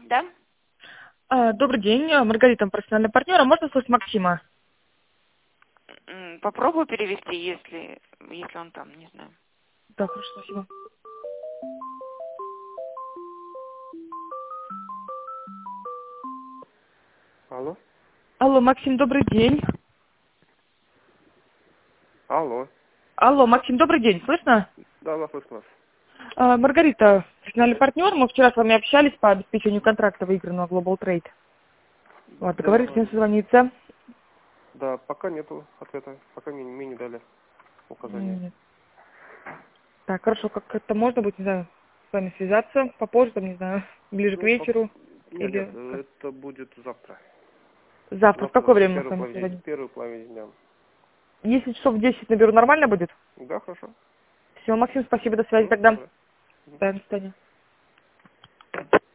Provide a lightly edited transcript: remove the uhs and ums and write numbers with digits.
Да? Добрый день, Маргарита, профессиональный партнер. А можно слышать Максима? Попробую перевести, если он там, не знаю. Да, хорошо, спасибо. Алло? Алло, Максим, добрый день. Алло. Алло, Максим, добрый день, слышно? Да, вас слышно вас. Маргарита, профессиональный партнер. Мы вчера с вами общались по обеспечению контракта выигранного Global Trade. Вот, договорились с ним созвониться. Да, пока нету ответа, пока мне не дали указания. Нет. Так, хорошо, как это можно будет, не знаю, с вами связаться попозже, там, не знаю, ближе к вечеру? Нет, Или это будет завтра. завтра? В какое время мы с Первую вами половину, созвоним? первую половину дня. Если часов в 10 наберу, нормально будет? Да, хорошо. Все, Максим, спасибо, до связи тогда. Добро. Да, до свидания.